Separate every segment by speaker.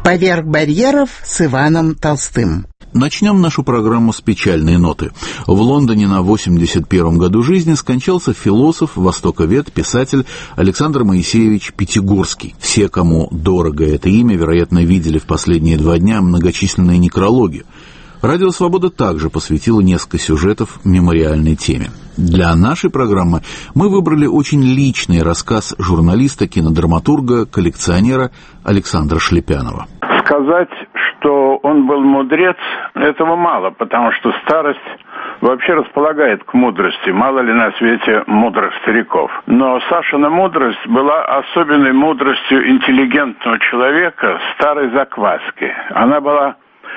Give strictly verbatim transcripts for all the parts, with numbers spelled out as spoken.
Speaker 1: «Поверх барьеров» с Иваном Толстым.
Speaker 2: Начнем нашу программу с печальной ноты. В Лондоне на восемьдесят первом году жизни скончался философ, востоковед, писатель Александр Моисеевич Пятигорский. Все, кому дорого это имя, вероятно, видели в последние два дня многочисленные некрологи. Радио «Свобода» также посвятило несколько сюжетов мемориальной теме. Для нашей программы мы выбрали очень личный рассказ журналиста, кинодраматурга, коллекционера Александра Шлепянова.
Speaker 3: Сказать, что он был мудрец, этого мало, потому что старость вообще располагает к мудрости. Мало ли на свете мудрых стариков. Но Сашина мудрость была особенной мудростью интеллигентного человека старой закваски. Она была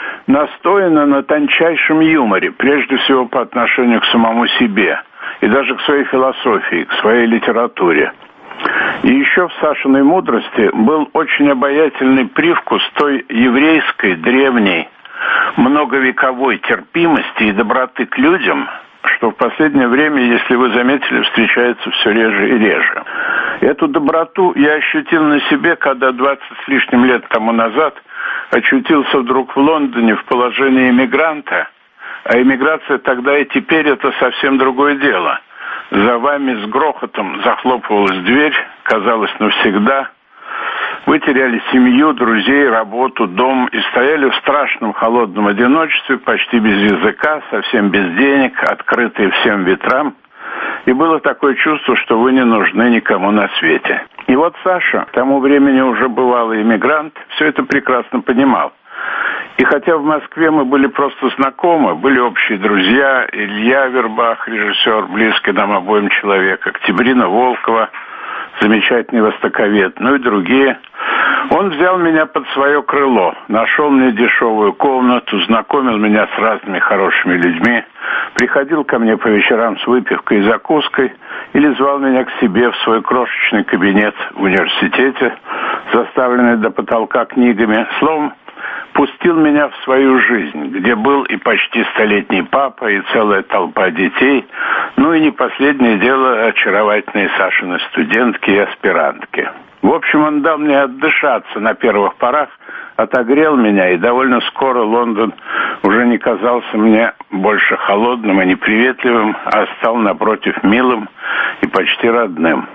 Speaker 3: настояна на тончайшем юморе, прежде всего по отношению к самому себе, и даже к своей философии, к своей литературе. И еще в Сашиной мудрости был очень обаятельный привкус той еврейской, древней, многовековой терпимости и доброты к людям, что в последнее время, если вы заметили, встречается все реже и реже. Эту доброту я ощутил на себе, когда двадцать с лишним лет тому назад очутился вдруг в Лондоне в положении эмигранта, а эмиграция тогда и теперь это совсем другое дело. За вами с грохотом захлопывалась дверь, казалось, навсегда. Вы теряли семью, друзей, работу, дом и стояли в страшном холодном одиночестве, почти без языка, совсем без денег, открытые всем ветрам. И было такое чувство, что вы не нужны никому на свете. И вот Саша, к тому времени уже бывалый эмигрант, все это прекрасно понимал. И хотя в Москве мы были просто знакомы, были общие друзья, Илья Вербах, режиссер, близкий нам обоим человек, Октябрина Волкова, замечательный востоковед, ну и другие. Он взял меня под свое крыло, нашел мне дешевую комнату, знакомил меня с разными хорошими людьми, приходил ко мне по вечерам с выпивкой и закуской или звал меня к себе в свой крошечный кабинет в университете, заставленный до потолка книгами. Словом, пустил меня в свою жизнь, где был и почти столетний папа, и целая толпа детей, ну и не последнее дело очаровательные Сашины студентки и аспирантки. В общем, он дал мне отдышаться на первых порах, отогрел меня, и довольно скоро Лондон уже не казался мне больше холодным и неприветливым, а стал, напротив, милым и почти родным.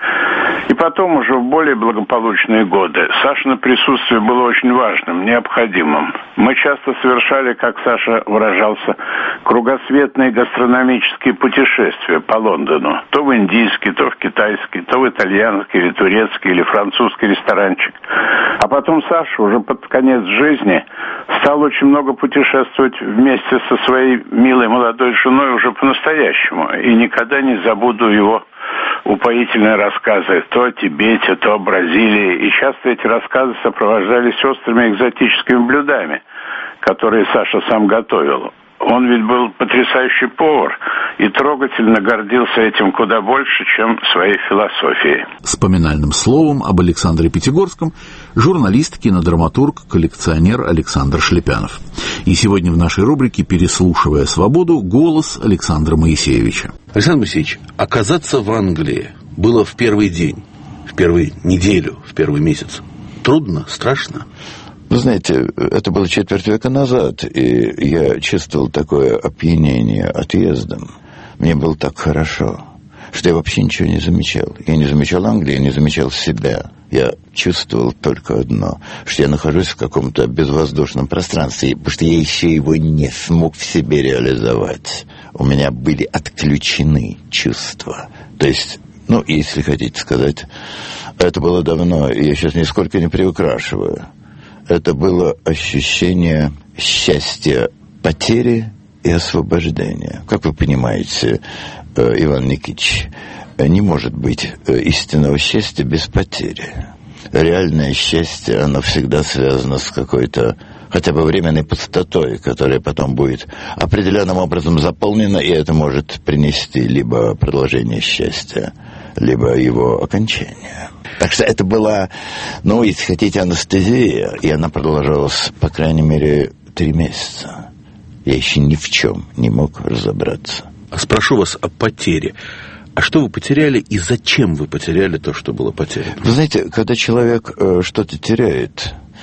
Speaker 3: И потом, уже в более благополучные годы, Сашино присутствие было очень важным, необходимым. Мы часто совершали, как Саша выражался, кругосветные гастрономические путешествия по Лондону. То в индийский, то в китайский, то в итальянский, или турецкий, или французский ресторанчик. А потом Саша уже под конец жизни стал очень много путешествовать вместе со своей милой молодой женой уже по-настоящему. И никогда не забуду его упоительные рассказы то о Тибете, то о Бразилии. И часто эти рассказы сопровождались острыми экзотическими блюдами, которые Саша сам готовил. Он ведь был потрясающий повар и трогательно гордился этим куда больше, чем своей философией.
Speaker 2: С поминальным словом об Александре Пятигорском журналист, кинодраматург, коллекционер Александр Шлепянов. И сегодня в нашей рубрике «Переслушивая свободу» голос Александра Моисеевича.
Speaker 4: Александр Моисеевич, оказаться в Англии было в первый день, в первую неделю, в первый месяц. Трудно, страшно?
Speaker 5: Вы знаете, это было четверть века назад, и я чувствовал такое опьянение отъездом. Мне было так хорошо, что я вообще ничего не замечал. Я не замечал Англии, я не замечал себя. Я чувствовал только одно, что я нахожусь в каком-то безвоздушном пространстве, потому что я еще его не смог в себе реализовать. У меня были отключены чувства. То есть, ну, если хотите сказать, это было давно, и я сейчас нисколько не приукрашиваю. Это было ощущение счастья, потери и освобождения. Как вы понимаете, Иван Никитич, не может быть истинного счастья без потери. Реальное счастье, оно всегда связано с какой-то хотя бы временной пустотой, которая потом будет определенным образом заполнена, и это может принести либо продолжение счастья, либо его окончание. Так что это была, ну, если хотите, анестезия, и она продолжалась, по крайней мере, три месяца. Я еще ни в чем не мог разобраться.
Speaker 4: Спрошу вас о потере. А что вы потеряли и зачем вы потеряли то, что было потеряно?
Speaker 5: Вы знаете, когда человек э, что-то теряет,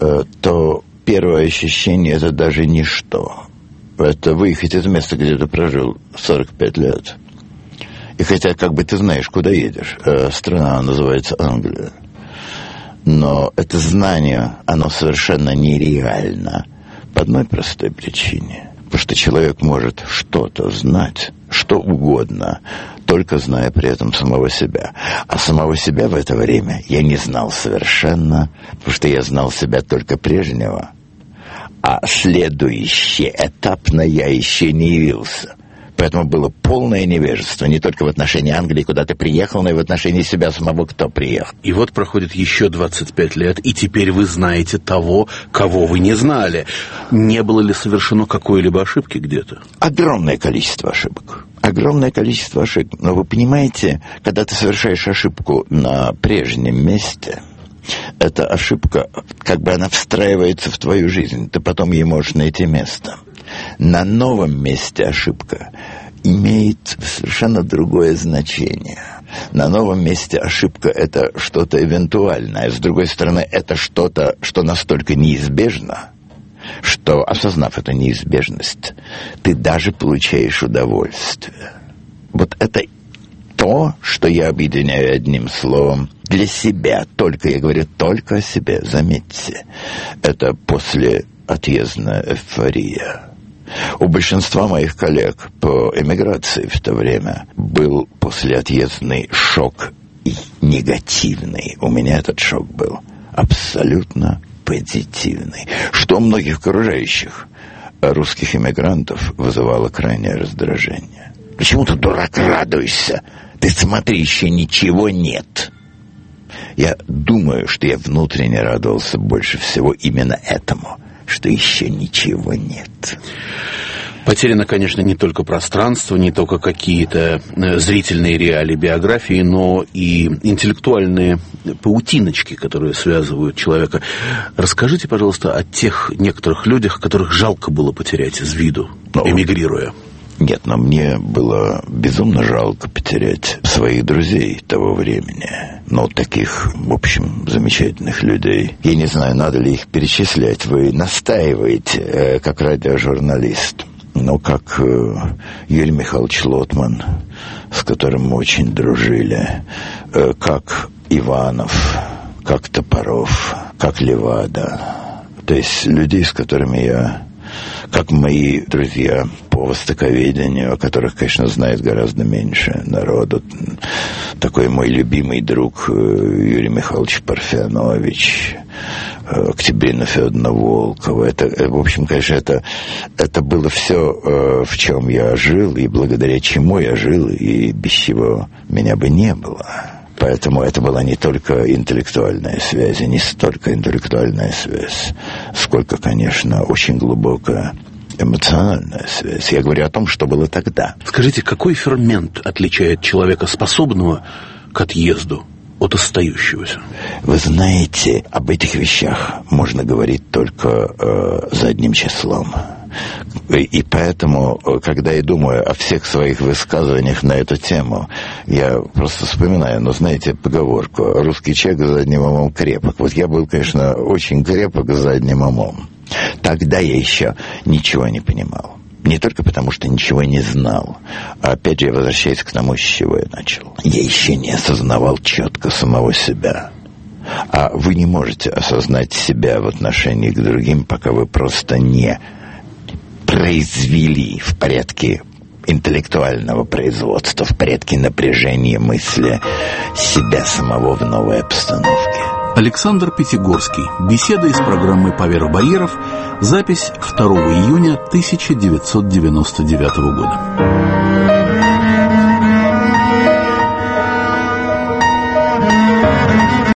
Speaker 5: то первое ощущение – это даже ничто. Это выехать из места, где ты прожил сорок пять лет. И хотя как бы ты знаешь, куда едешь. Страна называется Англия. Но это знание, оно совершенно нереально. По одной простой причине. Потому что человек может что-то знать, что угодно, только зная при этом самого себя. А самого себя в это время я не знал совершенно, потому что я знал себя только прежнего. А следующий этапно я еще не явился. Поэтому было полное невежество не только в отношении Англии, куда ты приехал, но и в отношении себя самого, кто приехал.
Speaker 4: И вот проходит еще двадцать пять лет, и теперь вы знаете того, кого вы не знали. Не было ли совершено какой-либо ошибки где-то?
Speaker 5: Огромное количество ошибок. Огромное количество ошибок. Но вы понимаете, когда ты совершаешь ошибку на прежнем месте, эта ошибка, как бы она встраивается в твою жизнь. Ты потом ей можешь найти место. На новом месте ошибка имеет совершенно другое значение. На новом месте ошибка – это что-то эвентуальное. С другой стороны, это что-то, что настолько неизбежно, что, осознав эту неизбежность, ты даже получаешь удовольствие. Вот это то, что я объединяю одним словом для себя. Только, я говорю только о себе, заметьте. Это послеотъездная эйфория. У большинства моих коллег по эмиграции в то время был послеотъездный шок и негативный. У меня этот шок был абсолютно позитивный. Что у многих окружающих русских эмигрантов вызывало крайнее раздражение. Почему ты, дурак, радуешься? Ты смотри, еще ничего нет. Я думаю, что я внутренне радовался больше всего именно этому, что еще ничего нет.
Speaker 4: Потеряно, конечно, не только пространство, не только какие-то зрительные реалии биографии, но и интеллектуальные паутиночки, которые связывают человека. Расскажите, пожалуйста, о тех некоторых людях, которых жалко было потерять из виду, но... эмигрируя.
Speaker 5: Нет, но мне было безумно жалко потерять своих друзей того времени. Ну, таких, в общем, замечательных людей. Я не знаю, надо ли их перечислять. Вы настаиваете, э, как радиожурналист. Ну, как э, Юрий Михайлович Лотман, с которым мы очень дружили. Э, как Иванов, как Топоров, как Левада. То есть людей, с которыми я... Как мои друзья по востоковедению, о которых, конечно, знает гораздо меньше народу. Такой мой любимый друг Юрий Михайлович Парфянович, Октябрина Федоровна Волкова. Это, в общем, конечно, это, это было все, в чем я жил, и благодаря чему я жил, и без чего меня бы не было. Поэтому это была не только интеллектуальная связь, и не столько интеллектуальная связь, сколько, конечно, очень глубокая эмоциональная связь. Я говорю о том, что было тогда.
Speaker 4: Скажите, какой фермент отличает человека, способного к отъезду, от остающегося?
Speaker 5: Вы знаете, об этих вещах можно говорить только э, задним числом. И поэтому, когда я думаю о всех своих высказываниях на эту тему, я просто вспоминаю, ну, знаете, поговорку «русский человек задним умом крепок». Вот я был, конечно, очень крепок задним умом. Тогда я еще ничего не понимал. Не только потому, что ничего не знал, а опять же, я возвращаюсь к тому, с чего я начал. Я еще не осознавал четко самого себя. А вы не можете осознать себя в отношении к другим, пока вы просто не произвели в порядке интеллектуального производства, в порядке напряжения мысли себя самого в новой обстановке.
Speaker 2: Александр Пятигорский. Беседа из программы «Поверх барьеров». Запись второго июня тысяча девятьсот девяносто девятого года.